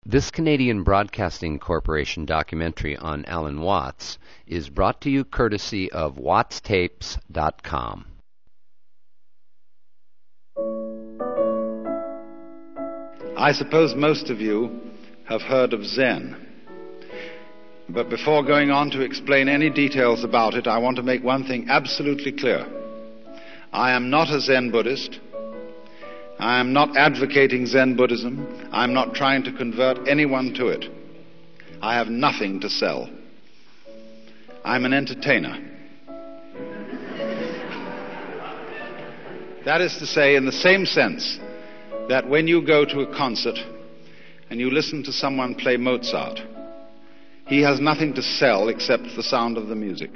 This Canadian Broadcasting Corporation documentary on Alan Watts is brought to you courtesy of wattstapes.com. I suppose most of you have heard of Zen. But before going on to explain any details about it, I want to make one thing absolutely clear. I am not a Zen Buddhist. I am not advocating Zen Buddhism. I am not trying to convert anyone to it. I have nothing to sell. I'm an entertainer. That is to say, in the same sense that when you go to a concert and you listen to someone play Mozart, he has nothing to sell except the sound of the music.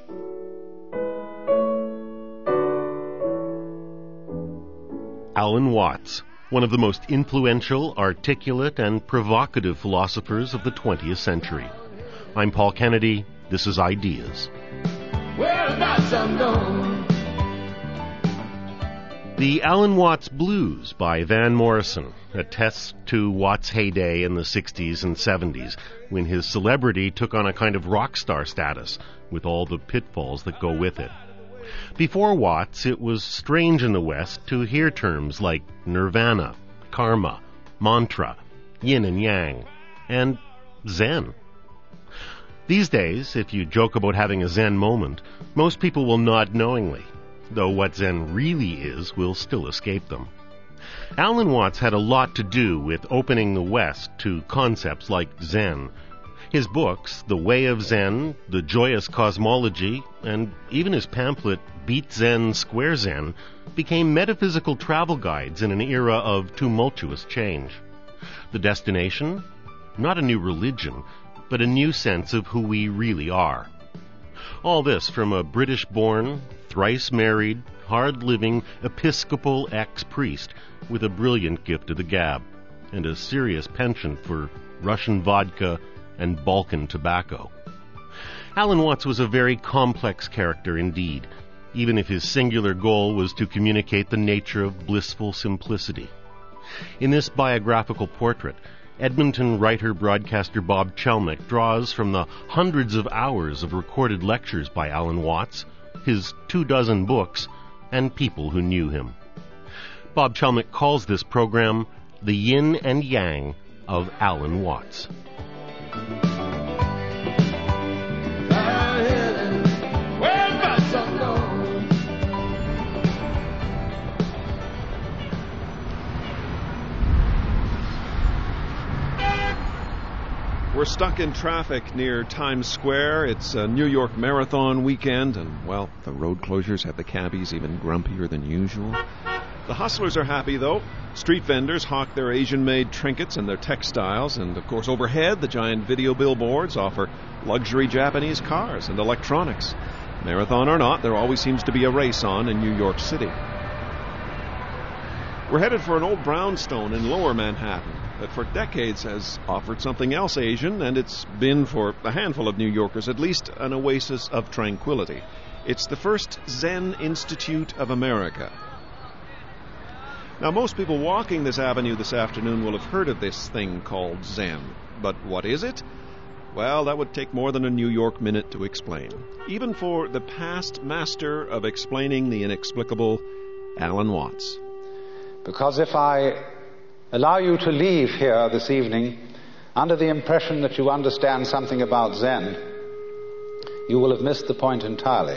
Alan Watts, one of the most influential, articulate, and provocative philosophers of the 20th century. I'm Paul Kennedy. This is Ideas. Whereabouts unknown. The Alan Watts Blues by Van Morrison attests to Watts' heyday in the 60s and 70s, when his celebrity took on a kind of rock star status, with all the pitfalls that go with it. Before Watts, it was strange in the West to hear terms like nirvana, karma, mantra, yin and yang, and Zen. These days, if you joke about having a Zen moment, most people will nod knowingly, though what Zen really is will still escape them. Alan Watts had a lot to do with opening the West to concepts like Zen. His books, The Way of Zen, The Joyous Cosmology, and even his pamphlet, Beat Zen, Square Zen, became metaphysical travel guides in an era of tumultuous change. The destination? Not a new religion, but a new sense of who we really are. All this from a British-born, thrice-married, hard-living, Episcopal ex-priest with a brilliant gift of the gab and a serious penchant for Russian vodka and Balkan tobacco. Alan Watts was a very complex character indeed, even if his singular goal was to communicate the nature of blissful simplicity. In this biographical portrait, Edmonton writer-broadcaster Bob Chelmick draws from the hundreds of hours of recorded lectures by Alan Watts, his 24 books, and people who knew him. Bob Chelmick calls this program The Yin and Yang of Alan Watts. We're stuck in traffic near Times Square. It's a New York Marathon weekend, and, well, the road closures have the cabbies even grumpier than usual. The hustlers are happy, though. Street vendors hawk their Asian-made trinkets and their textiles, and, of course, overhead, the giant video billboards offer luxury Japanese cars and electronics. Marathon or not, there always seems to be a race on in New York City. We're headed for an old brownstone in Lower Manhattan that for decades has offered something else Asian, and it's been, for a handful of New Yorkers at least, an oasis of tranquility. It's the first Zen Institute of America. Now, most people walking this avenue this afternoon will have heard of this thing called Zen. But what is it? Well, that would take more than a New York minute to explain, even for the past master of explaining the inexplicable, Alan Watts. Because if I allow you to leave here this evening under the impression that you understand something about Zen, you will have missed the point entirely.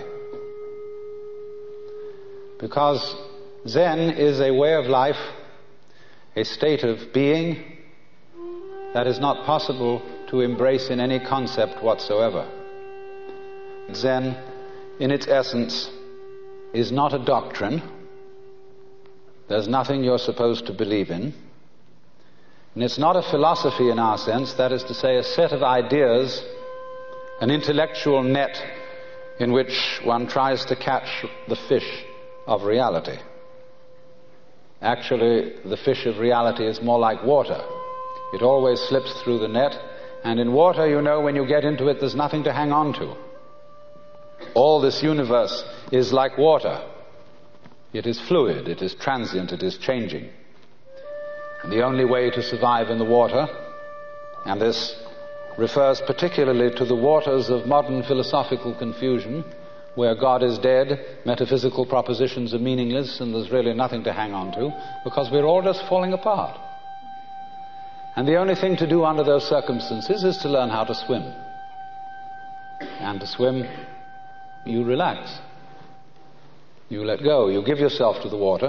Because Zen is a way of life, a state of being that is not possible to embrace in any concept whatsoever. Zen, in its essence, is not a doctrine. There's nothing you're supposed to believe in. And it's not a philosophy in our sense, that is to say, a set of ideas, an intellectual net in which one tries to catch the fish of reality. Actually, the fish of reality is more like water. It always slips through the net, and in water, you know, when you get into it, there's nothing to hang on to. All this universe is like water. It is fluid, it is transient, it is changing. And the only way to survive in the water And this refers particularly to the waters of modern philosophical confusion, where God is dead, metaphysical propositions are meaningless, and there's really nothing to hang on to, because we're all just falling apart. And the only thing to do under those circumstances is to learn how to swim. And to swim, you relax. You let go. You give yourself to the water.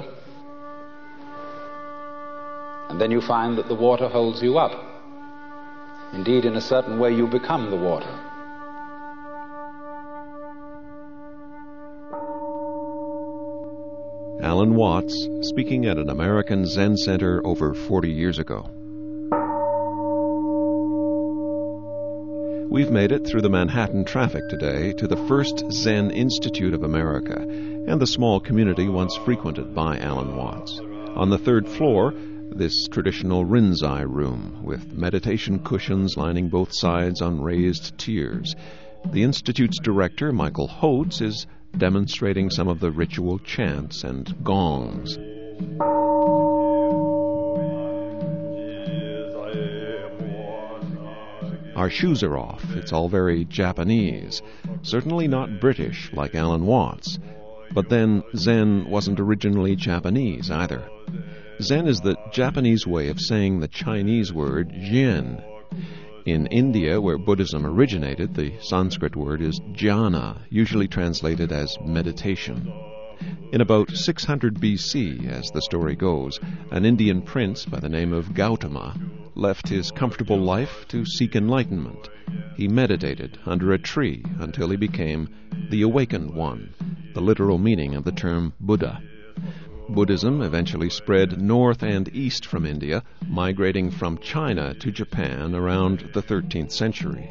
And then you find that the water holds you up. Indeed, in a certain way, you become the water. Alan Watts, speaking at an American Zen center over 40 years ago. We've made it through the Manhattan traffic today to the first Zen Institute of America and the small community once frequented by Alan Watts. On the third floor, this traditional Rinzai room with meditation cushions lining both sides on raised tiers. The Institute's director, Michael Holtz, is demonstrating some of the ritual chants and gongs. Our shoes are off. It's all very Japanese. Certainly not British like Alan Watts. But then Zen wasn't originally Japanese either. Zen is the Japanese way of saying the Chinese word Yin. In India, where Buddhism originated, the Sanskrit word is jhana, usually translated as meditation. In about 600 BC, as the story goes, an Indian prince by the name of Gautama left his comfortable life to seek enlightenment. He meditated under a tree until he became the awakened one, the literal meaning of the term Buddha. Buddhism eventually spread north and east from India, migrating from China to Japan around the 13th century.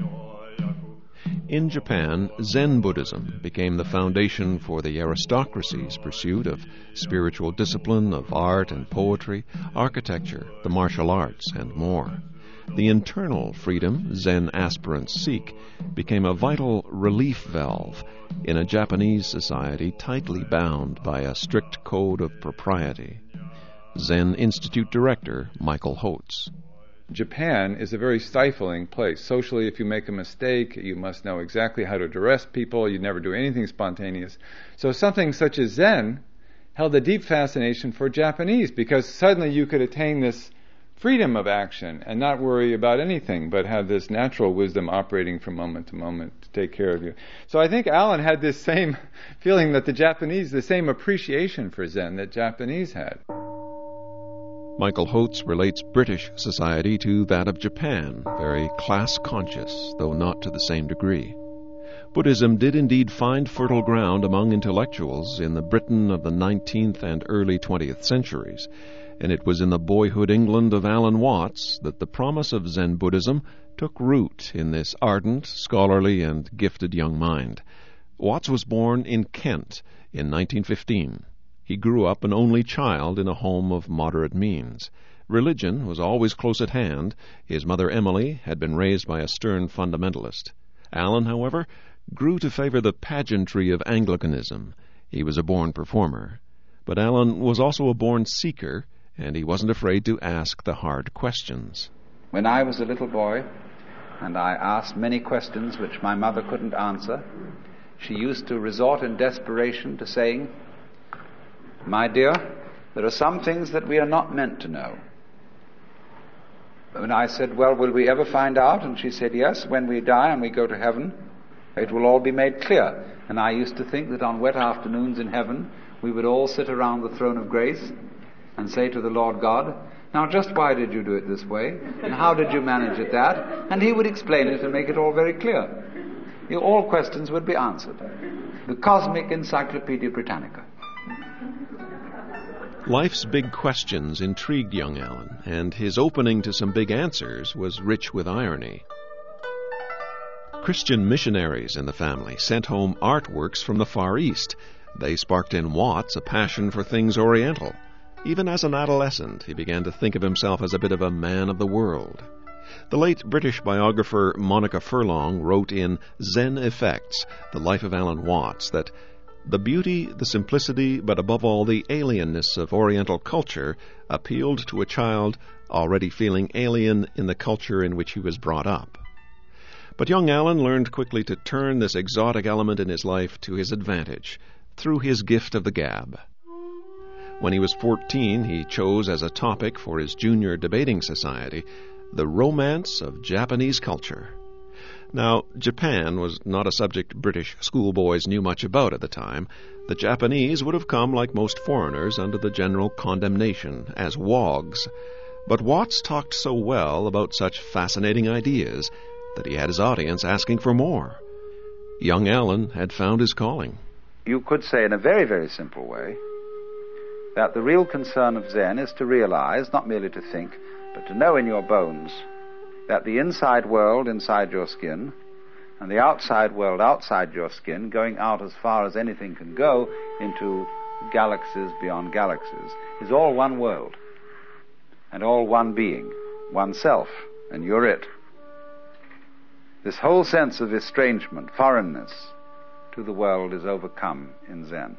In Japan, Zen Buddhism became the foundation for the aristocracy's pursuit of spiritual discipline, of art and poetry, architecture, the martial arts, and more. The internal freedom Zen aspirants seek became a vital relief valve in a Japanese society tightly bound by a strict code of propriety. Zen Institute Director Michael Holtz. Japan is a very stifling place. Socially, if you make a mistake, you must know exactly how to address people. You never do anything spontaneous. So something such as Zen held a deep fascination for Japanese, because suddenly you could attain this freedom of action and not worry about anything, but have this natural wisdom operating from moment to moment to take care of you. So I think Alan had this same feeling that the same appreciation for Zen that Japanese had. Michael Holtz relates British society to that of Japan, very class-conscious, though not to the same degree. Buddhism did indeed find fertile ground among intellectuals in the Britain of the 19th and early 20th centuries, and it was in the boyhood England of Alan Watts that the promise of Zen Buddhism took root in this ardent, scholarly, and gifted young mind. Watts was born in Kent in 1915. He grew up an only child in a home of moderate means. Religion was always close at hand. His mother Emily had been raised by a stern fundamentalist. Alan, however, grew to favor the pageantry of Anglicanism. He was a born performer. But Alan was also a born seeker, and he wasn't afraid to ask the hard questions. When I was a little boy, and I asked many questions which my mother couldn't answer, she used to resort in desperation to saying, "My dear, there are some things that we are not meant to know." And I said, "Well, will we ever find out?" And she said, "Yes, when we die and we go to heaven, it will all be made clear." And I used to think that on wet afternoons in heaven, we would all sit around the throne of grace and say to the Lord God, "Now just why did you do it this way? And how did you manage it that?" And he would explain it and make it all very clear. All questions would be answered. The Cosmic Encyclopedia Britannica. Life's big questions intrigued young Alan, and his opening to some big answers was rich with irony. Christian missionaries in the family sent home artworks from the Far East. They sparked in Watts a passion for things Oriental. Even as an adolescent, he began to think of himself as a bit of a man of the world. The late British biographer Monica Furlong wrote in Zen Effects, The Life of Alan Watts, that the beauty, the simplicity, but above all the alienness of Oriental culture appealed to a child already feeling alien in the culture in which he was brought up. But young Alan learned quickly to turn this exotic element in his life to his advantage through his gift of the gab. When he was 14, he chose as a topic for his junior debating society the romance of Japanese culture. Now, Japan was not a subject British schoolboys knew much about at the time. The Japanese would have come, like most foreigners, under the general condemnation as wogs. But Watts talked so well about such fascinating ideas that he had his audience asking for more. Young Alan had found his calling. You could say in a very, very simple way that the real concern of Zen is to realize, not merely to think, but to know in your bones that the inside world inside your skin and the outside world outside your skin, going out as far as anything can go into galaxies beyond galaxies, is all one world and all one being, oneself, and you're it. This whole sense of estrangement, foreignness to the world is overcome in Zen.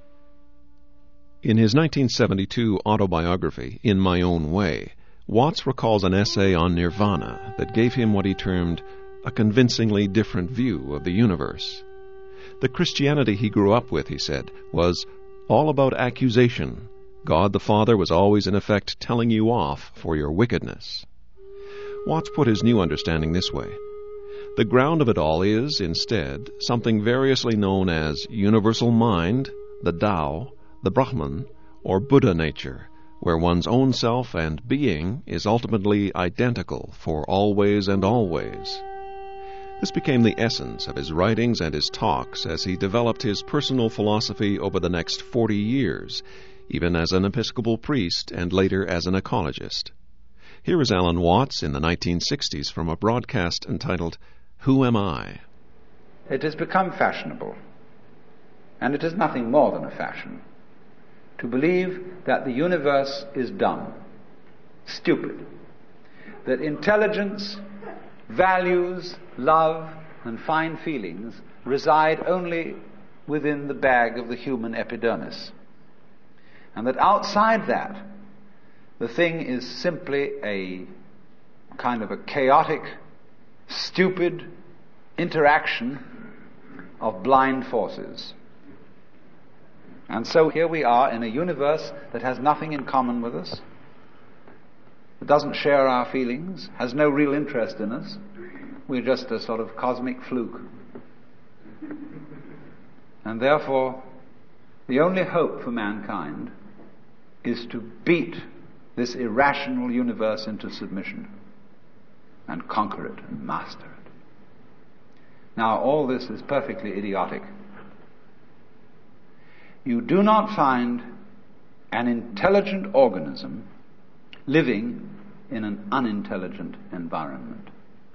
In his 1972 autobiography, In My Own Way, Watts recalls an essay on nirvana that gave him what he termed a convincingly different view of the universe. The Christianity he grew up with, he said, was all about accusation. God the Father was always in effect telling you off for your wickedness. Watts put his new understanding this way. The ground of it all is, instead, something variously known as universal mind, the Tao, the Brahman, or Buddha nature, where one's own self and being is ultimately identical for always and always. This became the essence of his writings and his talks as he developed his personal philosophy over the next 40 years, even as an Episcopal priest and later as an ecologist. Here is Alan Watts in the 1960s from a broadcast entitled, Who Am I? It has become fashionable, and it is nothing more than a fashion, to believe that the universe is dumb, stupid, that intelligence, values, love, and fine feelings reside only within the bag of the human epidermis, and that outside that, the thing is simply a kind of a chaotic, stupid interaction of blind forces. And so here we are in a universe that has nothing in common with us, that doesn't share our feelings, has no real interest in us. We're just a sort of cosmic fluke. And therefore, the only hope for mankind is to beat this irrational universe into submission and conquer it and master it. Now, all this is perfectly idiotic. You do not find an intelligent organism living in an unintelligent environment.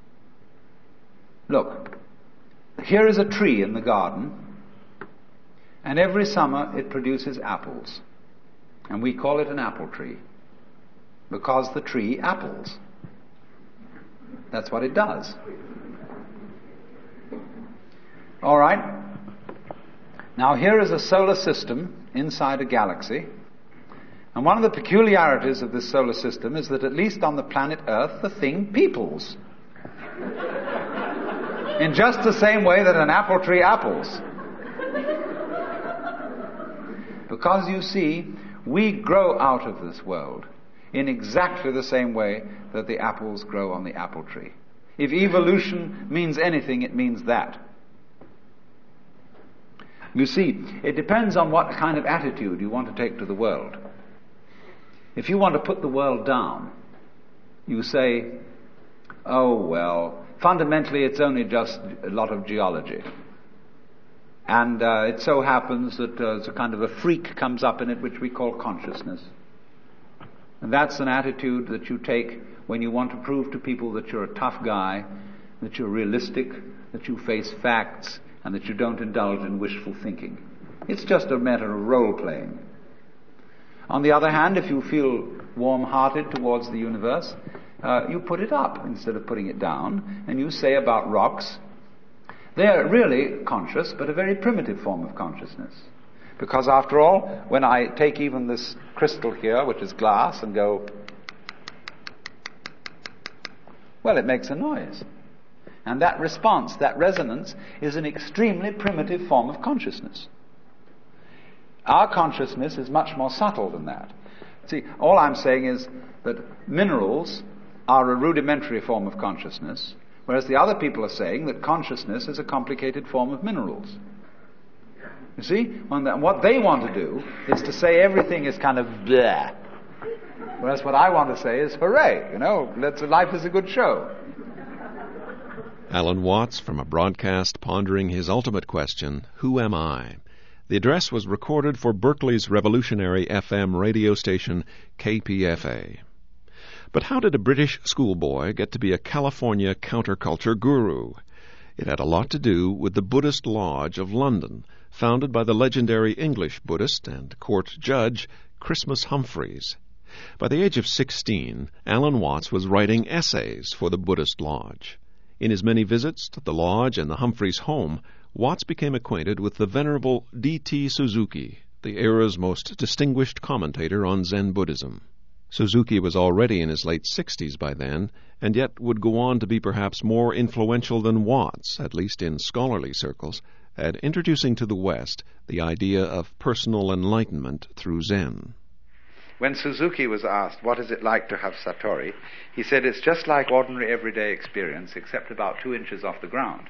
Look, here is a tree in the garden, and every summer it produces apples, and we call it an apple tree because the tree apples. That's what it does. All right. Now here is a solar system inside a galaxy, and one of the peculiarities of this solar system is that at least on the planet Earth the thing peoples. In just the same way that an apple tree apples. Because you see, we grow out of this world in exactly the same way that the apples grow on the apple tree. If evolution means anything, it means that. You see, it depends on what kind of attitude you want to take to the world. If you want to put the world down, you say, oh well, fundamentally it's only just a lot of geology. And it so happens that there's a kind of a freak comes up in it which we call consciousness. And that's an attitude that you take when you want to prove to people that you're a tough guy, that you're realistic, that you face facts, and that you don't indulge in wishful thinking. It's just a matter of role-playing. On the other hand, if you feel warm-hearted towards the universe, you put it up instead of putting it down, and you say about rocks, they're really conscious, but a very primitive form of consciousness. Because after all, when I take even this crystal here, which is glass, and go, Well, it makes a noise. And that response, that resonance, is an extremely primitive form of consciousness. Our consciousness is much more subtle than that. See, all I'm saying is that minerals are a rudimentary form of consciousness, whereas the other people are saying that consciousness is a complicated form of minerals. You see? What they want to do is to say everything is kind of bleh. Whereas what I want to say is, hooray, life is a good show. Alan Watts from a broadcast pondering his ultimate question, who am I? The address was recorded for Berkeley's revolutionary FM radio station, KPFA. But how did a British schoolboy get to be a California counterculture guru? It had a lot to do with the Buddhist Lodge of London, founded by the legendary English Buddhist and court judge Christmas Humphreys. By the age of 16, Alan Watts was writing essays for the Buddhist Lodge. In his many visits to the lodge and the Humphreys home, Watts became acquainted with the venerable D.T. Suzuki, the era's most distinguished commentator on Zen Buddhism. Suzuki was already in his late 60s by then, and yet would go on to be perhaps more influential than Watts, at least in scholarly circles, at introducing to the West the idea of personal enlightenment through Zen. When Suzuki was asked, what is it like to have Satori, he said it's just like ordinary everyday experience, except about 2 inches off the ground.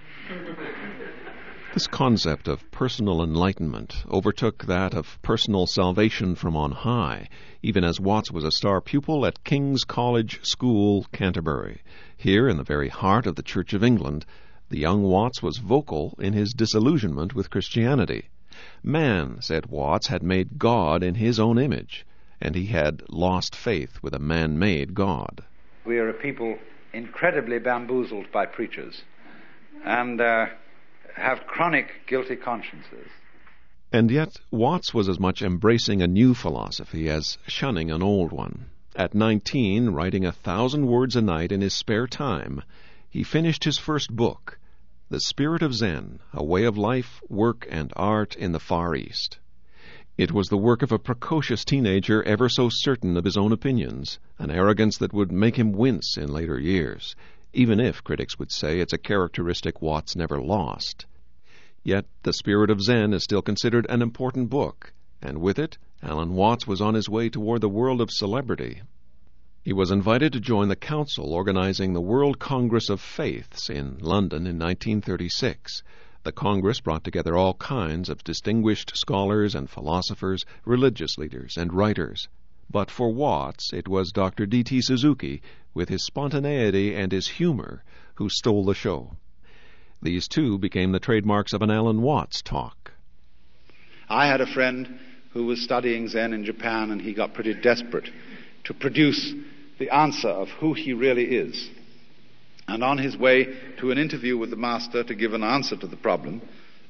This concept of personal enlightenment overtook that of personal salvation from on high, even as Watts was a star pupil at King's College School, Canterbury. Here, in the very heart of the Church of England, the young Watts was vocal in his disillusionment with Christianity. Man, said Watts, had made God in his own image, and he had lost faith with a man-made God. We are a people incredibly bamboozled by preachers, and have chronic guilty consciences. And yet, Watts was as much embracing a new philosophy as shunning an old one. At 19, writing 1,000 words a night in his spare time, he finished his first book, The Spirit of Zen, A Way of Life, Work, and Art in the Far East. It was the work of a precocious teenager ever so certain of his own opinions, an arrogance that would make him wince in later years, even if critics would say it's a characteristic Watts never lost. Yet The Spirit of Zen is still considered an important book, and with it, Alan Watts was on his way toward the world of celebrity. He was invited to join the council organizing the World Congress of Faiths in London in 1936. The Congress brought together all kinds of distinguished scholars and philosophers, religious leaders, and writers. But for Watts, it was Dr. D.T. Suzuki, with his spontaneity and his humor, who stole the show. These two became the trademarks of an Alan Watts talk. I had a friend who was studying Zen in Japan, and he got pretty desperate to produce the answer of who he really is. And on his way to an interview with the master to give an answer to the problem,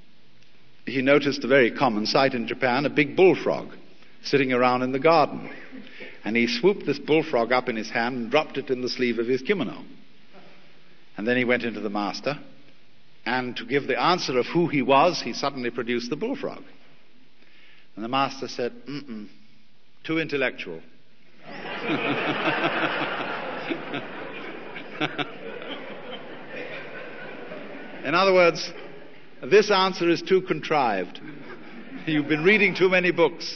he noticed a very common sight in Japan, a big bullfrog sitting around in the garden. And he swooped this bullfrog up in his hand and dropped it in the sleeve of his kimono. And then he went into the master, and to give the answer of who he was, he suddenly produced the bullfrog. And the master said, too intellectual. In other words, this answer is too contrived. You've been reading too many books.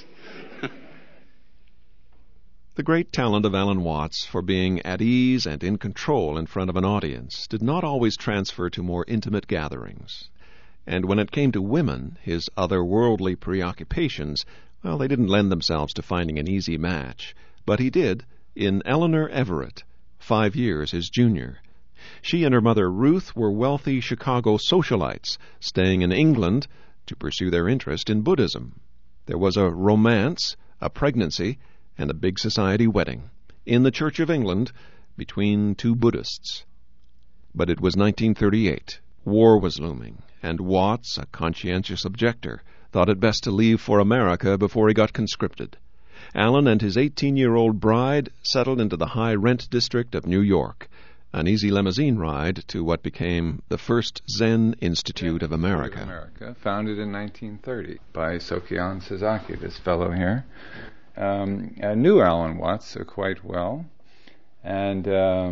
The great talent of Alan Watts for being at ease and in control in front of an audience did not always transfer to more intimate gatherings. And when it came to women, his otherworldly preoccupations, well, they didn't lend themselves to finding an easy match. But he did in Eleanor Everett, 5 years his junior. She and her mother Ruth were wealthy Chicago socialites, staying in England to pursue their interest in Buddhism. There was a romance, a pregnancy, and a big society wedding in the Church of England between two Buddhists. But it was 1938. War was looming, and Watts, a conscientious objector, thought it best to leave for America before he got conscripted. Alan and his 18-year-old bride settled into the high-rent district of New York, an easy limousine ride to what became the first Zen Institute of America. Founded in 1930 by Sokion Sasaki, this fellow here. I knew Alan Watts quite well, and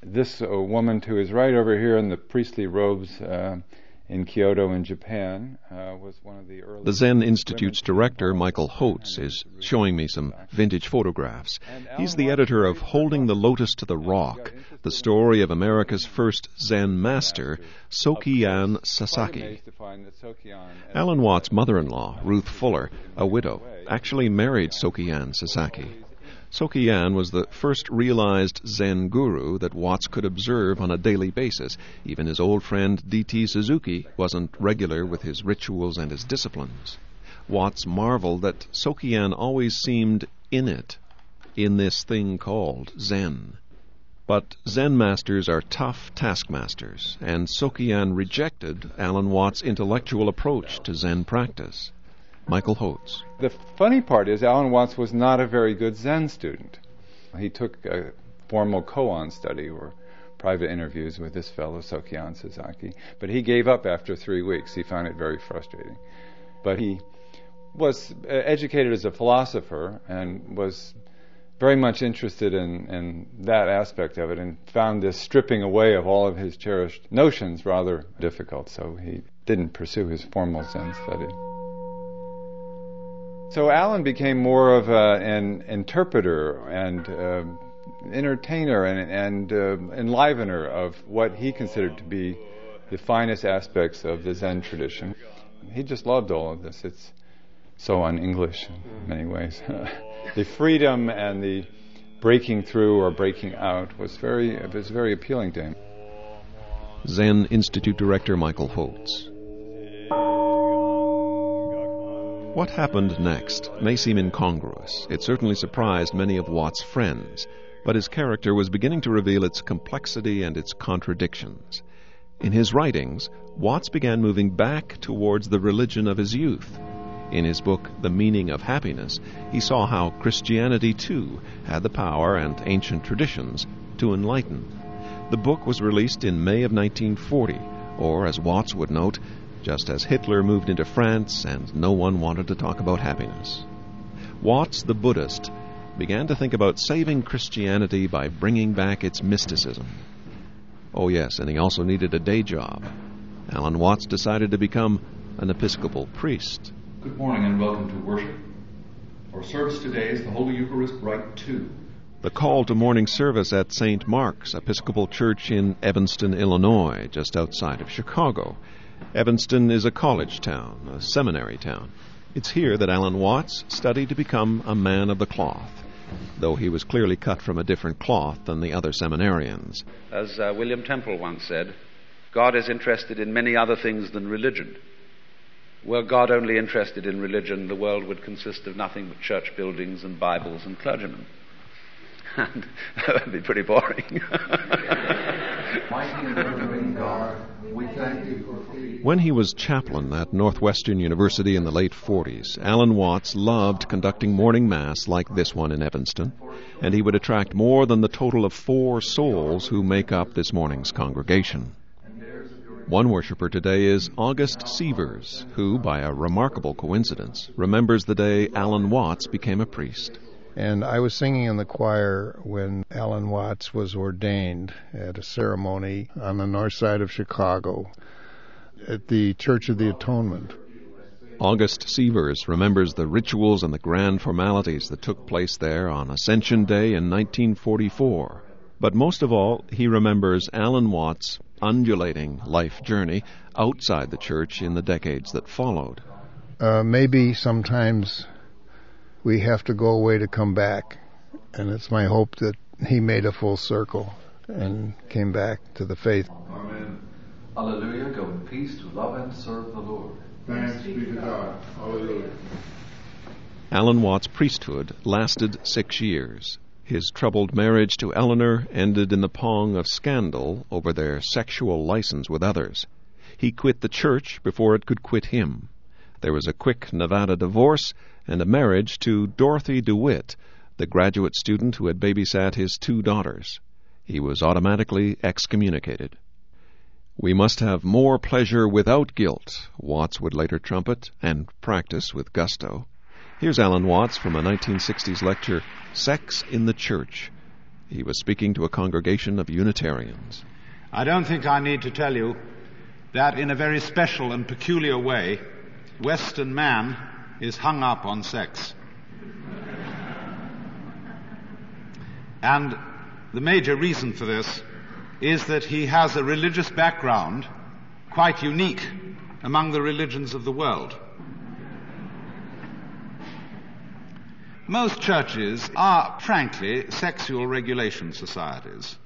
This woman to his right over here in the priestly robes in Kyoto in Japan was one of the early... The Zen Institute's director, Michael Holtz, is showing me some vintage photographs. He's the editor of Holding the Lotus to the Rock, the story of America's first Zen master, Sokiyan Sasaki. Alan Watts' mother-in-law, Ruth Fuller, a widow, actually married Sokiyan Sasaki. Sokiyan was the first realized Zen guru that Watts could observe on a daily basis. Even his old friend D.T. Suzuki wasn't regular with his rituals and his disciplines. Watts marveled that Sokiyan always seemed in it, in this thing called Zen. But Zen masters are tough taskmasters, and Sokiyan rejected Alan Watts' intellectual approach to Zen practice. Michael Holtz. The funny part is Alan Watts was not a very good Zen student. He took a formal koan study or private interviews with this fellow Sokiyan Sasaki, but he gave up after 3 weeks. He found it very frustrating. But he was educated as a philosopher and was very much interested in that aspect of it, and found this stripping away of all of his cherished notions rather difficult, so he didn't pursue his formal Zen study. So Alan became more of an interpreter and entertainer and enlivener of what he considered to be the finest aspects of the Zen tradition. He just loved all of this. It's so un-English in many ways. The freedom and the breaking through or breaking out was very appealing to him. Zen Institute Director Michael Holtz. What happened next may seem incongruous. It certainly surprised many of Watts' friends, but his character was beginning to reveal its complexity and its contradictions. In his writings, Watts began moving back towards the religion of his youth. In his book, The Meaning of Happiness, he saw how Christianity, too, had the power and ancient traditions to enlighten. The book was released in May of 1940, or, as Watts would note, just as Hitler moved into France and no one wanted to talk about happiness. Watts, the Buddhist, began to think about saving Christianity by bringing back its mysticism. Oh yes, and he also needed a day job. Alan Watts decided to become an Episcopal priest. Good morning and welcome to worship. Our service today is the Holy Eucharist Rite 2. The call to morning service at St. Mark's Episcopal Church in Evanston, Illinois, just outside of Chicago. Evanston is a college town, a seminary town. It's here that Alan Watts studied to become a man of the cloth, though he was clearly cut from a different cloth than the other seminarians. As William Temple once said, God is interested in many other things than religion. Were God only interested in religion, the world would consist of nothing but church buildings and Bibles and clergymen. And that would be pretty boring. Mighty and murdering God, we thank you for freedom. When he was chaplain at Northwestern University in the late 40s, Alan Watts loved conducting morning mass like this one in Evanston, and he would attract more than the total of 4 souls who make up this morning's congregation. One worshiper today is August Sievers, who, by a remarkable coincidence, remembers the day Alan Watts became a priest. And I was singing in the choir when Alan Watts was ordained at a ceremony on the north side of Chicago at the Church of the Atonement. August Sievers remembers the rituals and the grand formalities that took place there on Ascension Day in 1944. But most of all, he remembers Alan Watts' undulating life journey outside the church in the decades that followed. Maybe sometimes we have to go away to come back, and it's my hope that he made a full circle and came back to the faith. Amen. Hallelujah. Go in peace to love and serve the Lord. Thanks be to God. Hallelujah. Alan Watts' priesthood lasted 6 years. His troubled marriage to Eleanor ended in the pong of scandal over their sexual license with others. He quit the church before it could quit him. There was a quick Nevada divorce and a marriage to Dorothy DeWitt, the graduate student who had babysat his 2 daughters. He was automatically excommunicated. "We must have more pleasure without guilt," Watts would later trumpet and practice with gusto. Here's Alan Watts from a 1960s lecture, Sex in the Church. He was speaking to a congregation of Unitarians. I don't think I need to tell you that in a very special and peculiar way, Western man is hung up on sex. And the major reason for this is that he has a religious background quite unique among the religions of the world. Most churches are, frankly, sexual regulation societies.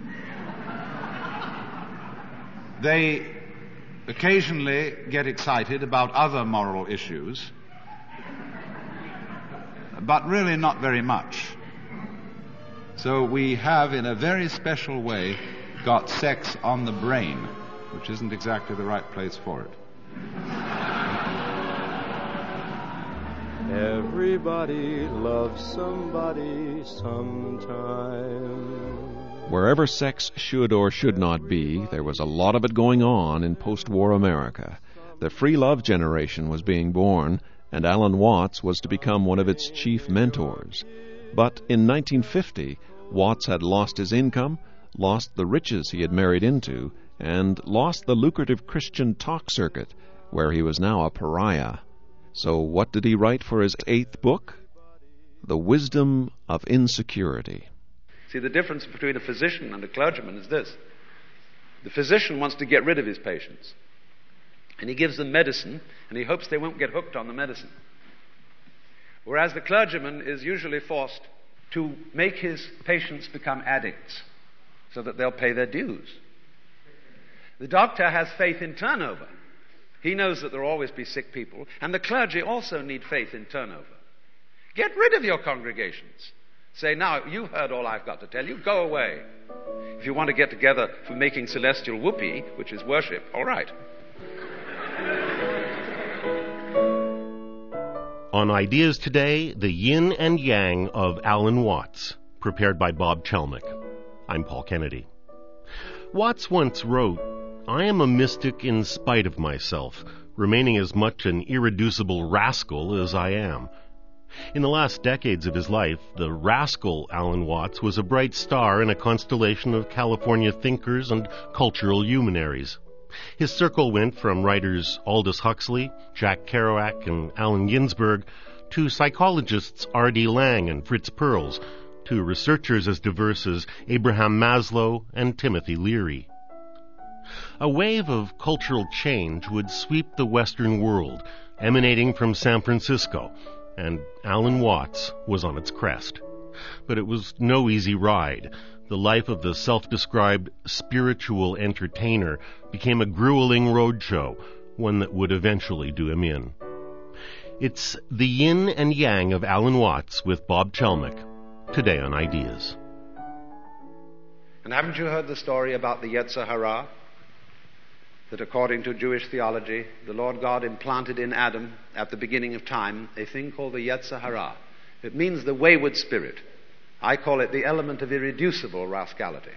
They occasionally get excited about other moral issues, but really not very much. So we have, in a very special way, got sex on the brain, which isn't exactly the right place for it. Everybody loves somebody sometime. Wherever sex should or should not be, there was a lot of it going on in post-war America. The free love generation was being born, and Alan Watts was to become one of its chief mentors. But in 1950, Watts had lost his income, lost the riches he had married into, and lost the lucrative Christian talk circuit, where he was now a pariah. So what did he write for his 8th book? The Wisdom of Insecurity. See, the difference between a physician and a clergyman is this. The physician wants to get rid of his patients, and he gives them medicine, and he hopes they won't get hooked on the medicine. Whereas the clergyman is usually forced to make his patients become addicts so that they'll pay their dues. The doctor has faith in turnover. He knows that there will always be sick people, and the clergy also need faith in turnover. Get rid of your congregations. Say, now, you've heard all I've got to tell you. Go away. If you want to get together for making celestial whoopee, which is worship, all right. On Ideas Today, the yin and yang of Alan Watts, prepared by Bob Chelmick. I'm Paul Kennedy. Watts once wrote, "I am a mystic in spite of myself, remaining as much an irreducible rascal as I am." In the last decades of his life, the rascal Alan Watts was a bright star in a constellation of California thinkers and cultural luminaries. His circle went from writers Aldous Huxley, Jack Kerouac, and Allen Ginsberg, to psychologists R.D. Laing and Fritz Perls, to researchers as diverse as Abraham Maslow and Timothy Leary. A wave of cultural change would sweep the Western world, emanating from San Francisco, and Alan Watts was on its crest. But it was no easy ride. The life of the self-described spiritual entertainer became a grueling roadshow, one that would eventually do him in. It's the yin and yang of Alan Watts with Bob Chelmick, today on Ideas. And haven't you heard the story about the Yetzer Hara? That according to Jewish theology, the Lord God implanted in Adam at the beginning of time a thing called the Yetzer Hara. It means the wayward spirit. I call it the element of irreducible rascality.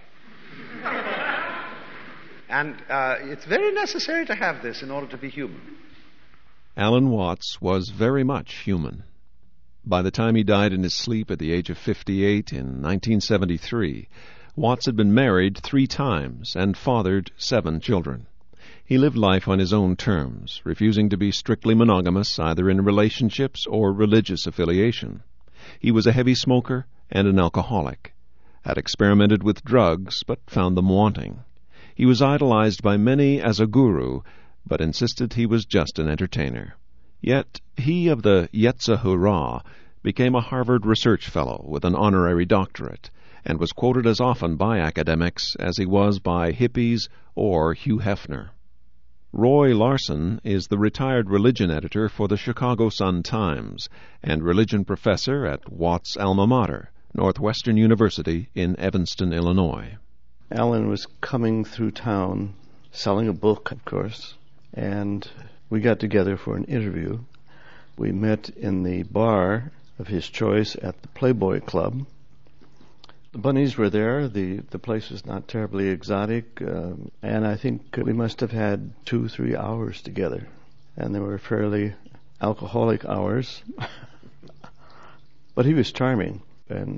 And it's very necessary to have this in order to be human. Alan Watts was very much human. By the time he died in his sleep at the age of 58 in 1973, Watts had been married 3 times and fathered 7 children. He lived life on his own terms, refusing to be strictly monogamous either in relationships or religious affiliation. He was a heavy smoker and an alcoholic, had experimented with drugs but found them wanting. He was idolized by many as a guru, but insisted he was just an entertainer. Yet he of the Yetzer Hara became a Harvard Research Fellow with an honorary doctorate, and was quoted as often by academics as he was by hippies or Hugh Hefner. Roy Larson is the retired religion editor for the Chicago Sun-Times and religion professor at Watts' alma mater, Northwestern University in Evanston, Illinois. Alan was coming through town, selling a book, of course, and we got together for an interview. We met in the bar of his choice at the Playboy Club. The bunnies were there. The place was not terribly exotic, and I think we must have had 2-3 hours together, and they were fairly alcoholic hours. But he was charming, and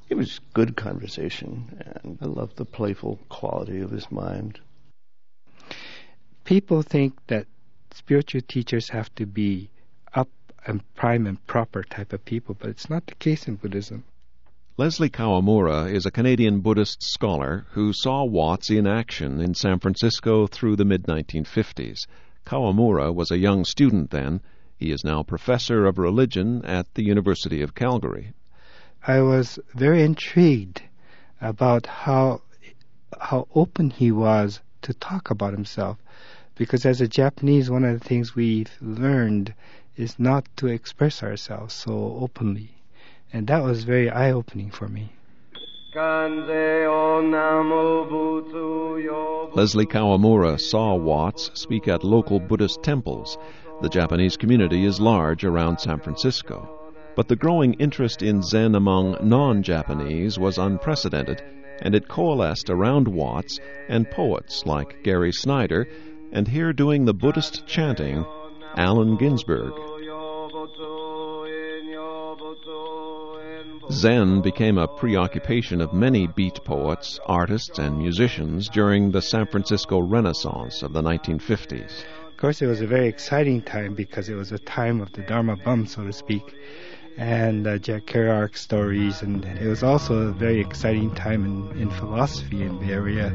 It was good conversation, and I loved the playful quality of his mind. People think that spiritual teachers have to be up and prime and proper type of people, but it's not the case in Buddhism. Leslie Kawamura is a Canadian Buddhist scholar who saw Watts in action in San Francisco through the mid-1950s. Kawamura was a young student then. He is now professor of religion at the University of Calgary. I was very intrigued about how open he was to talk about himself, because as a Japanese, one of the things we've learned is not to express ourselves so openly. And that was very eye-opening for me. Leslie Kawamura saw Watts speak at local Buddhist temples. The Japanese community is large around San Francisco. But the growing interest in Zen among non-Japanese was unprecedented, and it coalesced around Watts and poets like Gary Snyder, and here doing the Buddhist chanting, Allen Ginsberg. Zen became a preoccupation of many beat poets, artists, and musicians during the San Francisco Renaissance of the 1950s. Of course, it was a very exciting time because it was a time of the Dharma bum, so to speak, and Jack Kerouac stories, and it was also a very exciting time in philosophy in the area.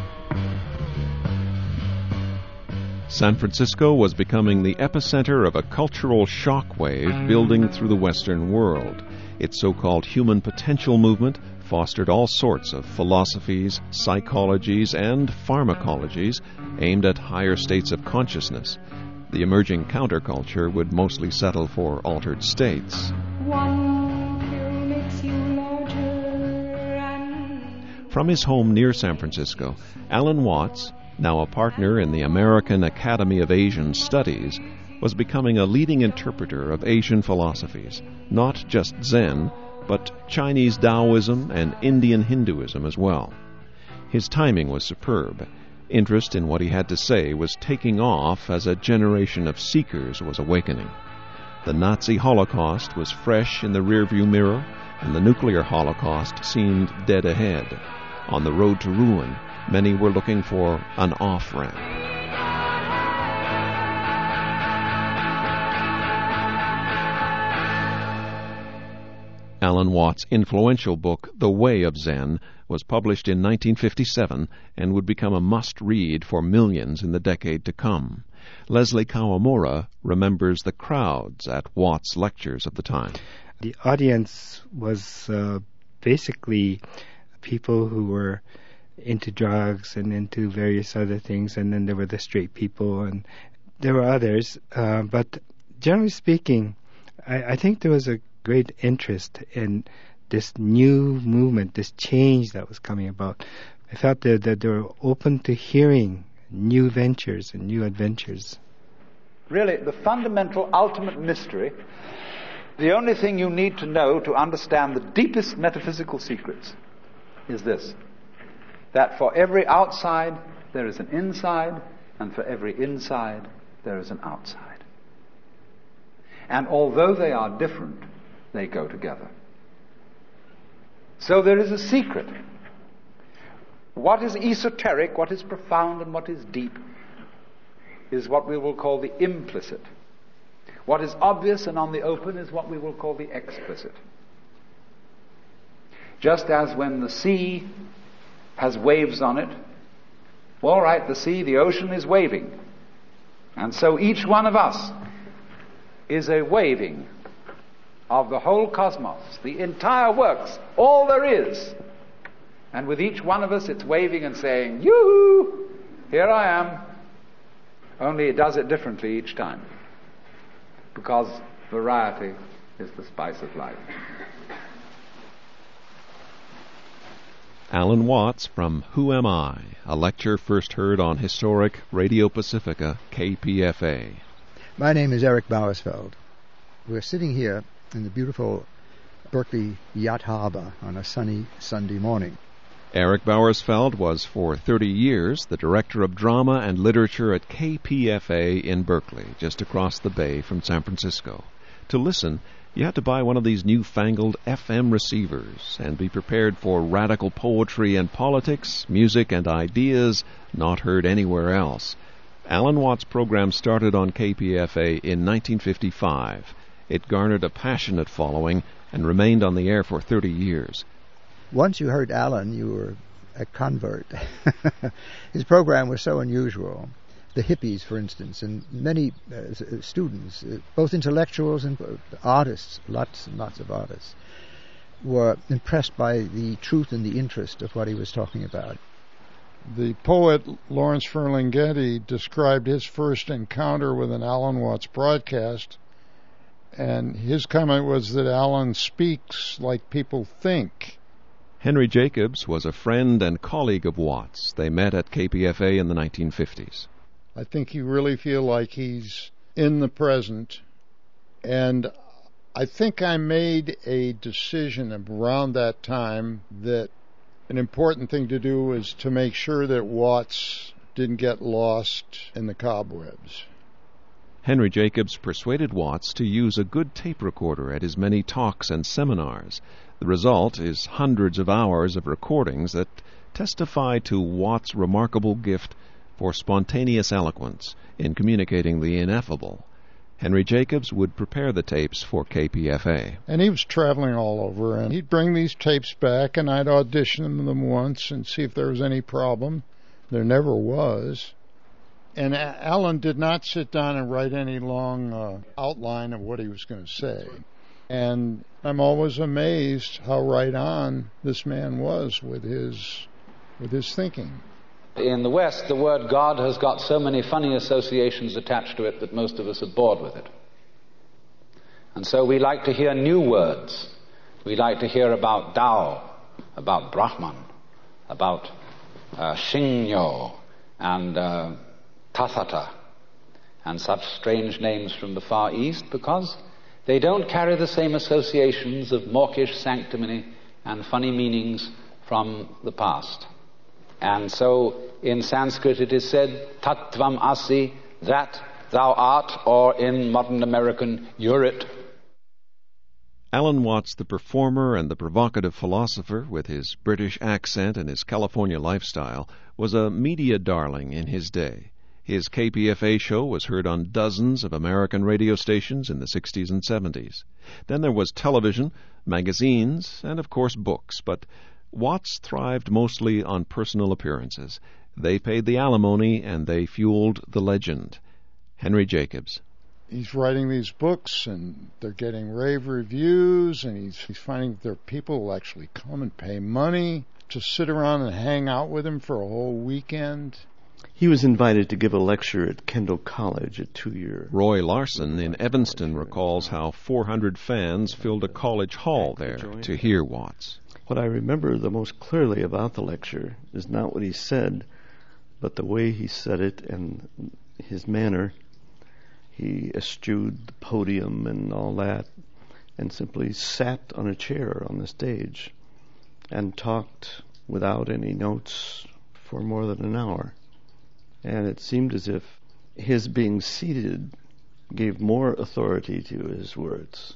San Francisco was becoming the epicenter of a cultural shockwave building through the Western world. Its so-called human potential movement fostered all sorts of philosophies, psychologies, and pharmacologies aimed at higher states of consciousness. The emerging counterculture would mostly settle for altered states. One pill makes you larger. From his home near San Francisco, Alan Watts, now a partner in the American Academy of Asian Studies, was becoming a leading interpreter of Asian philosophies, not just Zen, but Chinese Taoism and Indian Hinduism as well. His timing was superb. Interest in what he had to say was taking off as a generation of seekers was awakening. The Nazi Holocaust was fresh in the rearview mirror, and the nuclear Holocaust seemed dead ahead. On the road to ruin, many were looking for an off-ramp. Alan Watts' influential book, The Way of Zen, was published in 1957 and would become a must-read for millions in the decade to come. Leslie Kawamura remembers the crowds at Watts' lectures of the time. The audience was basically people who were into drugs and into various other things, and then there were the straight people, and there were others. But generally speaking, I think there was a great interest in this new movement, this change that was coming about. I felt that they were open to hearing new ventures and new adventures. Really, the fundamental, ultimate mystery, the only thing you need to know to understand the deepest metaphysical secrets is this: that for every outside there is an inside, and for every inside there is an outside. And although they are different, they go together. So there is a secret. What is esoteric, what is profound, and what is deep is what we will call the implicit. What is obvious and on the open is what we will call the explicit. Just as when the sea has waves on it, all right, the sea, the ocean is waving. And so each one of us is a waving of the whole cosmos, the entire works, all there is. And with each one of us it's waving and saying, yoo-hoo, here I am. Only it does it differently each time, because variety is the spice of life. Alan Watts from Who Am I? A lecture first heard on historic Radio Pacifica, KPFA. My name is Eric Bauersfeld. We're sitting here in the beautiful Berkeley Yacht Harbor on a sunny Sunday morning. Eric Bauersfeld was for 30 years the director of drama and literature at KPFA in Berkeley, just across the bay from San Francisco. To listen, You had to buy one of these newfangled FM receivers and be prepared for radical poetry and politics, music and ideas not heard anywhere else. Alan Watts' program started on KPFA in 1955. It garnered a passionate following and remained on the air for 30 years. Once you heard Alan, you were a convert. His program was so unusual. The hippies, for instance, and many students, both intellectuals and artists, lots and lots of artists, were impressed by the truth and the interest of what he was talking about. The poet Lawrence Ferlinghetti described his first encounter with an Alan Watts broadcast, and his comment was that Alan speaks like people think. Henry Jacobs was a friend and colleague of Watts. They met at KPFA in the 1950s. I think you really feel like he's in the present, and I think I made a decision around that time that an important thing to do was to make sure that Watts didn't get lost in the cobwebs. Henry Jacobs persuaded Watts to use a good tape recorder at his many talks and seminars. The result is hundreds of hours of recordings that testify to Watts' remarkable gift for spontaneous eloquence in communicating the ineffable. Henry Jacobs would prepare the tapes for KPFA. And he was traveling all over, and he'd bring these tapes back, and I'd audition them once and see if there was any problem. There never was. And Alan did not sit down and write any long outline of what he was going to say. And I'm always amazed how right on this man was with his thinking. In the West, the word God has got so many funny associations attached to it that most of us are bored with it. And so we like to hear new words. We like to hear about Tao, about Brahman, about Shinyo, and Tathata, and such strange names from the Far East, because they don't carry the same associations of mawkish sanctimony and funny meanings from the past. And so in Sanskrit it is said, Tattvam Asi, that thou art, or in modern American, you're it. Alan Watts, the performer and the provocative philosopher, with his British accent and his California lifestyle, was a media darling in his day. His KPFA show was heard on dozens of American radio stations in the 60s and 70s. Then there was television, magazines, and of course books, but Watts thrived mostly on personal appearances. They paid the alimony and they fueled the legend. Henry Jacobs. He's writing these books and they're getting rave reviews, and he's finding that there are people who actually come and pay money to sit around and hang out with him for a whole weekend. He was invited to give a lecture at Kendall College, a 2-year. Roy Larson in Evanston recalls how 400 fans filled a college hall there to hear Watts. What I remember the most clearly about the lecture is not what he said, but the way he said it and his manner. He eschewed the podium and all that, and simply sat on a chair on the stage and talked without any notes for more than an hour. And it seemed as if his being seated gave more authority to his words.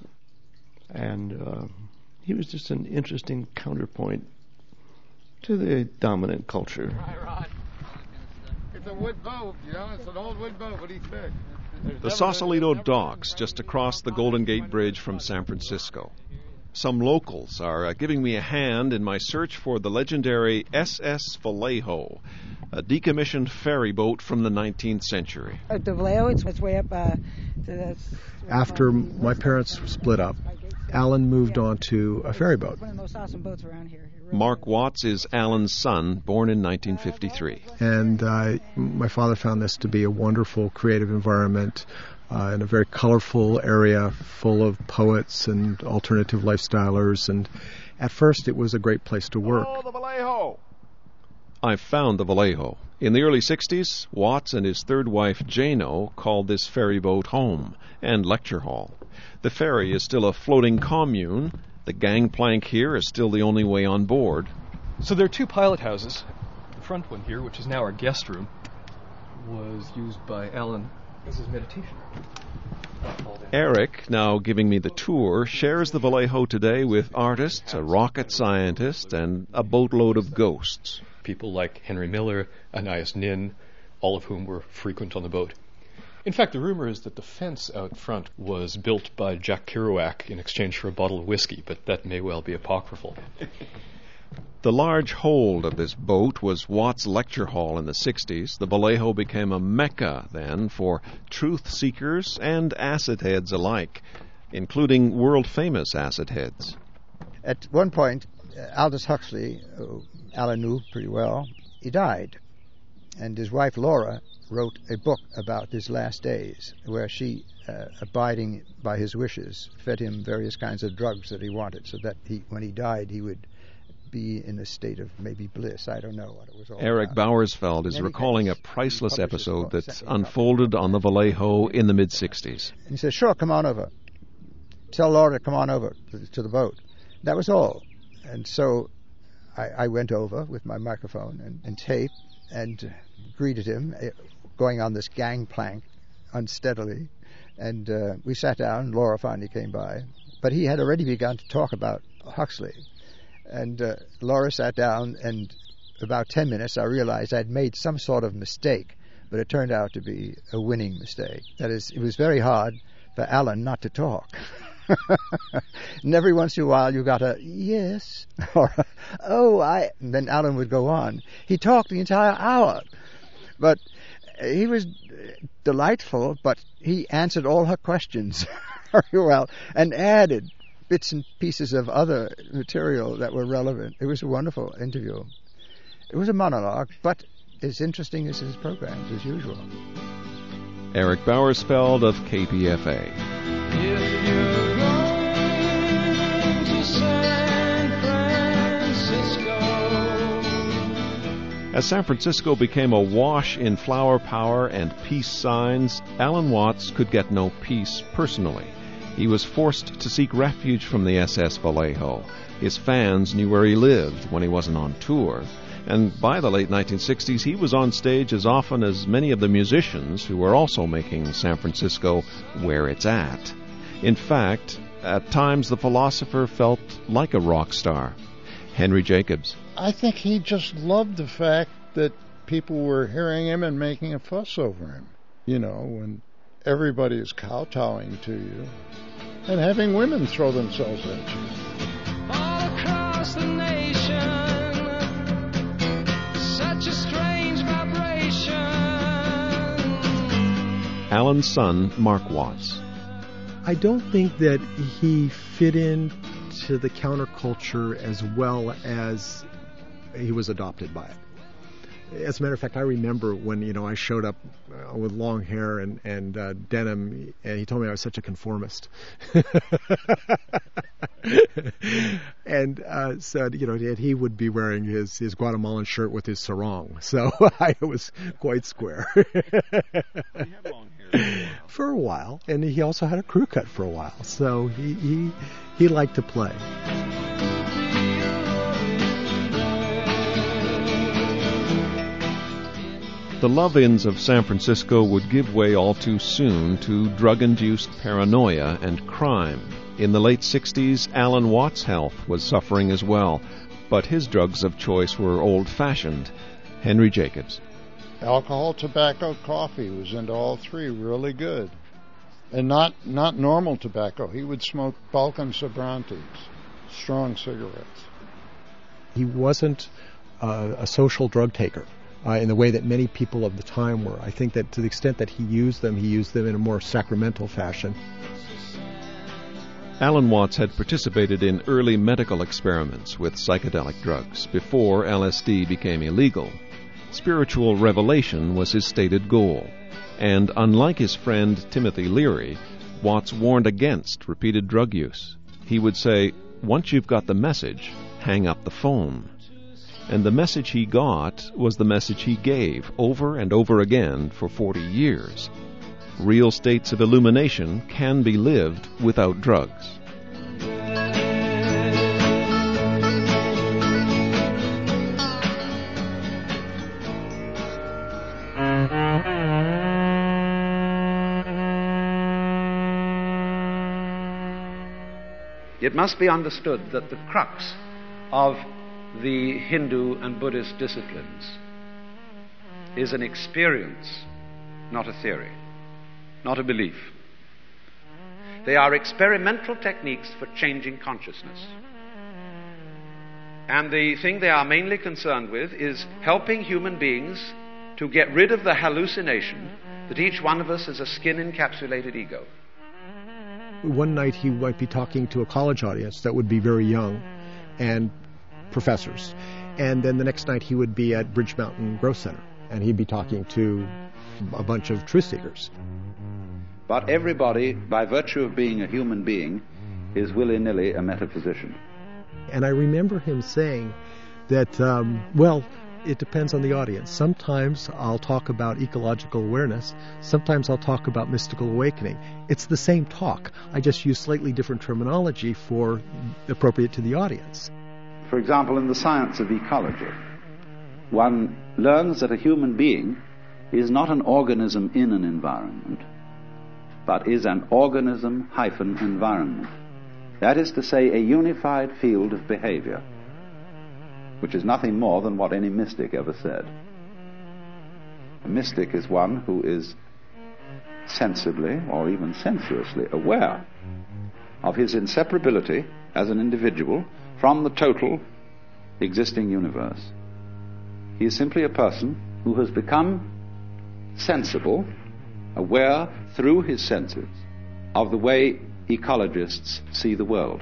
And he was just an interesting counterpoint to the dominant culture. Right. It's a wood boat, you know, it's an old wood boat. What do you expect? The Sausalito Docks, just across the Golden Gate Bridge from San Francisco. Some locals are giving me a hand in my search for the legendary SS Vallejo, a decommissioned ferry boat from the 19th century. The Vallejo, it's way up to the... After my parents split up, Alan moved on to a ferry boat. One of the most awesome boats around here. Mark Watts is Alan's son, born in 1953. And my father found this to be a wonderful creative environment in a very colorful area full of poets and alternative lifestylers. And at first it was a great place to work. Oh, the Vallejo! I found the Vallejo. In the early 60s, Watts and his third wife, Jano, called this ferry boat home and lecture hall. The ferry is still a floating commune. The gangplank here is still the only way on board. So there are two pilot houses. The front one here, which is now our guest room, was used by Alan as his meditation room. Eric, now giving me the tour, shares the Vallejo today with artists, a rocket scientist, and a boatload of ghosts. People like Henry Miller, Anais Nin, all of whom were frequent on the boat. In fact, the rumor is that the fence out front was built by Jack Kerouac in exchange for a bottle of whiskey, but that may well be apocryphal. The large hold of this boat was Watts Lecture Hall in the 60s. The Vallejo became a mecca then for truth seekers and acid heads alike, including world-famous acid heads. At one point, Aldous Huxley, who Alan knew pretty well, he died. And his wife Laura wrote a book about his last days, where she, abiding by his wishes, fed him various kinds of drugs that he wanted, so that when he died, he would be in a state of maybe bliss. I don't know what it was all Eric about. Bauersfeld is recalling a priceless episode that unfolded on the Vallejo in the mid-60s. And he said, sure, come on over. Tell Laura to come on over to the boat. That was all. And so I went over with my microphone and tape and greeted him, going on this gangplank unsteadily. And we sat down. Laura finally came by. But he had already begun to talk about Huxley. And Laura sat down, and about 10 minutes I realized I'd made some sort of mistake, but it turned out to be a winning mistake. That is, it was very hard for Alan not to talk. And every once in a while you got a yes, or a, oh, and then Alan would go on. He talked the entire hour, but he was delightful, but he answered all her questions very well and added bits and pieces of other material that were relevant. It was a wonderful interview. It was a monologue, but as interesting as his programs, as usual. Eric Bauersfeld of KPFA. If you're going to San Francisco. As San Francisco became awash in flower power and peace signs, Alan Watts could get no peace personally. He was forced to seek refuge from the SS Vallejo. His fans knew where he lived when he wasn't on tour. And by the late 1960s, he was on stage as often as many of the musicians who were also making San Francisco where it's at. In fact, at times the philosopher felt like a rock star. Henry Jacobs. I think he just loved the fact that people were hearing him and making a fuss over him. You know, when everybody is kowtowing to you and having women throw themselves at you. All across the nation, such a strange vibration. Alan's son, Mark Watts. I don't think that he fit into the counterculture as well as he was adopted by it. As a matter of fact, I remember when, I showed up with long hair and denim, and he told me I was such a conformist. And said, that he would be wearing his Guatemalan shirt with his sarong. So I was quite square. He had long hair for a while, and he also had a crew cut for a while. So he liked to play. The love-ins of San Francisco would give way all too soon to drug-induced paranoia and crime. In the late 60s, Alan Watts' health was suffering as well, but his drugs of choice were old-fashioned. Henry Jacobs. Alcohol, tobacco, coffee was into all three really good. And not normal tobacco. He would smoke Balkan Sobrantes, strong cigarettes. He wasn't a social drug taker. In the way that many people of the time were. I think that to the extent that he used them in a more sacramental fashion. Alan Watts had participated in early medical experiments with psychedelic drugs before LSD became illegal. Spiritual revelation was his stated goal. And unlike his friend Timothy Leary, Watts warned against repeated drug use. He would say, once you've got the message, hang up the phone. And the message he got was the message he gave over and over again for 40 years. Real states of illumination can be lived without drugs. It must be understood that the crux of the Hindu and Buddhist disciplines is an experience, not a theory, not a belief. They are experimental techniques for changing consciousness. And the thing they are mainly concerned with is helping human beings to get rid of the hallucination that each one of us is a skin-encapsulated ego. One night he might be talking to a college audience that would be very young and professors. And then the next night he would be at Bridge Mountain Growth Center and he'd be talking to a bunch of truth seekers. But everybody, by virtue of being a human being, is willy-nilly a metaphysician. And I remember him saying that, it depends on the audience. Sometimes I'll talk about ecological awareness. Sometimes I'll talk about mystical awakening. It's the same talk. I just use slightly different terminology for appropriate to the audience. For example, in the science of ecology, one learns that a human being is not an organism in an environment, but is an organism-environment. That is to say, a unified field of behavior, which is nothing more than what any mystic ever said. A mystic is one who is sensibly or even sensuously aware of his inseparability as an individual from the total existing universe. He is simply a person who has become sensible, aware through his senses of the way ecologists see the world.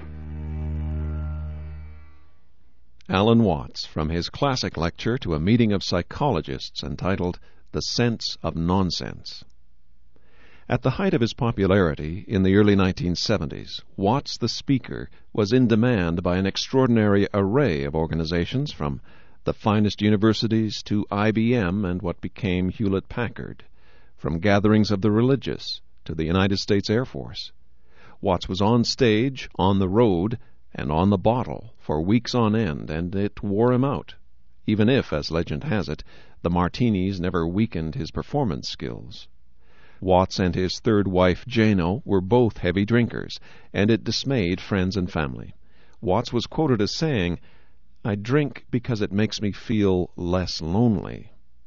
Alan Watts, from his classic lecture to a meeting of psychologists entitled The Sense of Nonsense. At the height of his popularity in the early 1970s, Watts the speaker was in demand by an extraordinary array of organizations, from the finest universities to IBM and what became Hewlett-Packard, from gatherings of the religious to the United States Air Force. Watts was on stage, on the road, and on the bottle for weeks on end, and it wore him out, even if, as legend has it, the martinis never weakened his performance skills. Watts and his third wife, Jano, were both heavy drinkers, and it dismayed friends and family. Watts was quoted as saying, "I drink because it makes me feel less lonely."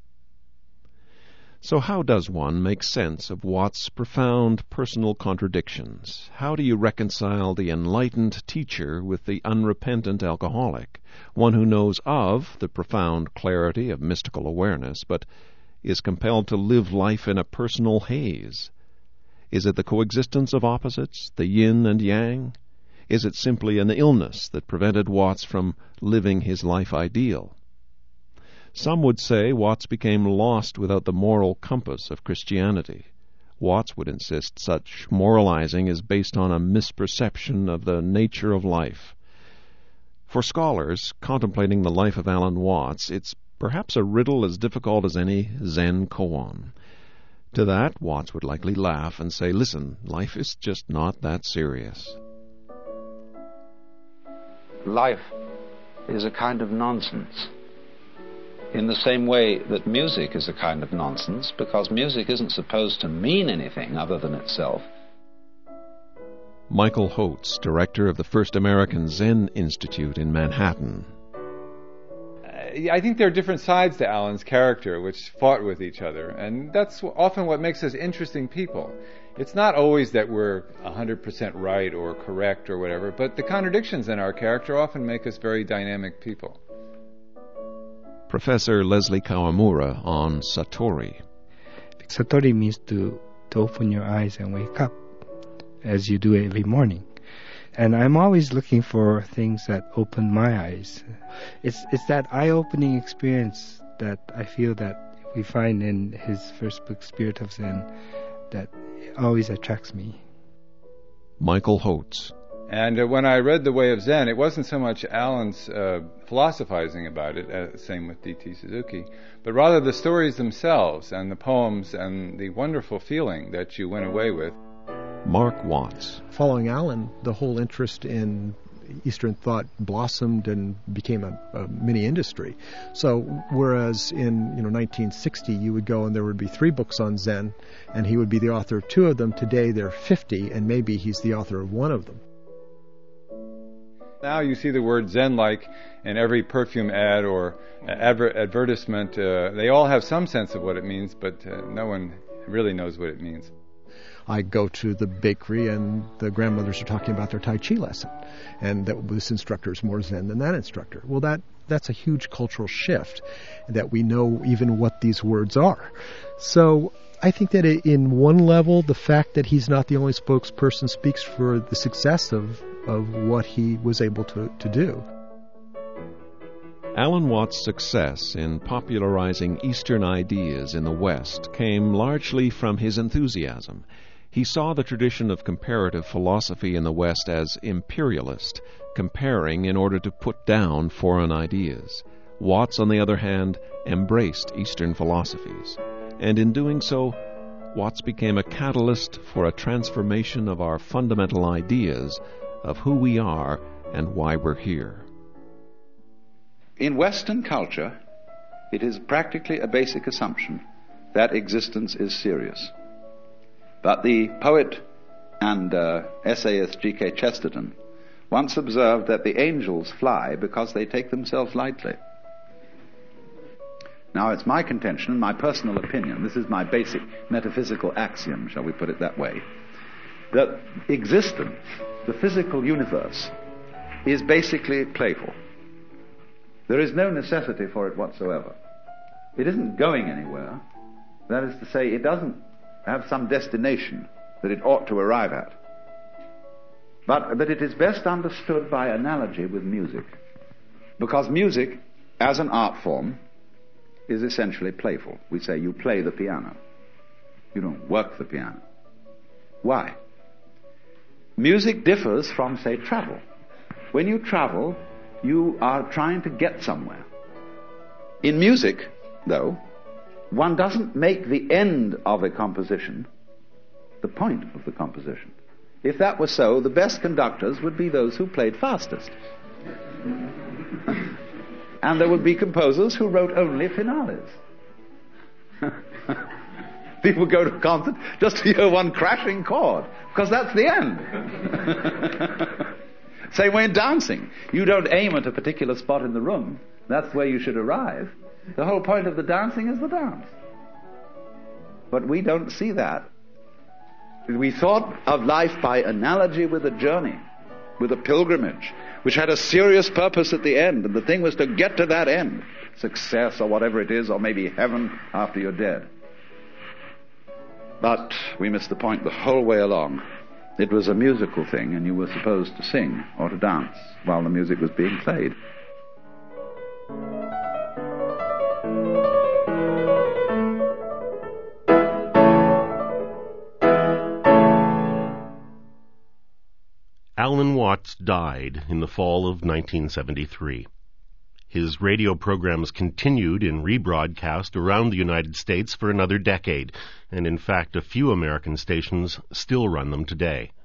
So how does one make sense of Watts' profound personal contradictions? How do you reconcile the enlightened teacher with the unrepentant alcoholic, one who knows of the profound clarity of mystical awareness, but is compelled to live life in a personal haze? Is it the coexistence of opposites, the yin and yang? Is it simply an illness that prevented Watts from living his life ideal? Some would say Watts became lost without the moral compass of Christianity. Watts would insist such moralizing is based on a misperception of the nature of life. For scholars contemplating the life of Alan Watts, it's perhaps a riddle as difficult as any Zen koan. To that, Watts would likely laugh and say, "Listen, life is just not that serious." Life is a kind of nonsense, in the same way that music is a kind of nonsense, because music isn't supposed to mean anything other than itself. Michael Holtz, director of the First American Zen Institute in Manhattan. I think there are different sides to Alan's character which fought with each other, and that's often what makes us interesting people. It's not always that we're 100% right or correct or whatever, but the contradictions in our character often make us very dynamic people. Professor Leslie Kawamura on Satori. Satori means to open your eyes and wake up, as you do every morning. And I'm always looking for things that open my eyes. It's that eye-opening experience that I feel that we find in his first book, Spirit of Zen, that always attracts me. Michael Holtz. And when I read The Way of Zen, it wasn't so much Alan's philosophizing about it, same with D.T. Suzuki, but rather the stories themselves and the poems and the wonderful feeling that you went away with. Mark Watts. Following Alan, the whole interest in Eastern thought blossomed and became a mini industry. So whereas in 1960 you would go and there would be 3 books on Zen and he would be the author of 2 of them, today there are 50 and maybe he's the author of 1 of them. Now you see the word Zen-like in every perfume ad or advertisement. They all have some sense of what it means, but no one really knows what it means. I go to the bakery and the grandmothers are talking about their Tai Chi lesson, and that this instructor is more Zen than that instructor. Well, that's a huge cultural shift, that we know even what these words are. So I think that in one level, the fact that he's not the only spokesperson speaks for the success of what he was able to do. Alan Watts' success in popularizing Eastern ideas in the West came largely from his enthusiasm. He saw the tradition of comparative philosophy in the West as imperialist, comparing in order to put down foreign ideas. Watts, on the other hand, embraced Eastern philosophies, and in doing so, Watts became a catalyst for a transformation of our fundamental ideas of who we are and why we're here. In Western culture, it is practically a basic assumption that existence is serious. But the poet and essayist G.K. Chesterton once observed that the angels fly because they take themselves lightly. Now, it's my contention and my personal opinion, this is my basic metaphysical axiom, shall we put it that way, that existence, the physical universe, is basically playful. There is no necessity for it whatsoever. It isn't going anywhere. That is to say, it doesn't have some destination that it ought to arrive at. But that it is best understood by analogy with music. Because music, as an art form, is essentially playful. We say you play the piano. You don't work the piano. Why? Music differs from, say, travel. When you travel, you are trying to get somewhere. In music, though, one doesn't make the end of a composition the point of the composition. If that were so, the best conductors would be those who played fastest. And there would be composers who wrote only finales. People go to a concert just to hear one crashing chord, because that's the end. Same way in dancing. You don't aim at a particular spot in the room. That's where you should arrive. The whole point of the dancing is the dance. But we don't see that. We thought of life by analogy with a journey, with a pilgrimage, which had a serious purpose at the end, and the thing was to get to that end. Success or whatever it is, or maybe heaven after you're dead. But we missed the point the whole way along. It was a musical thing, and you were supposed to sing or to dance while the music was being played. Alan Watts died in the fall of 1973. His radio programs continued in rebroadcast around the United States for another decade, and in fact a few American stations still run them today.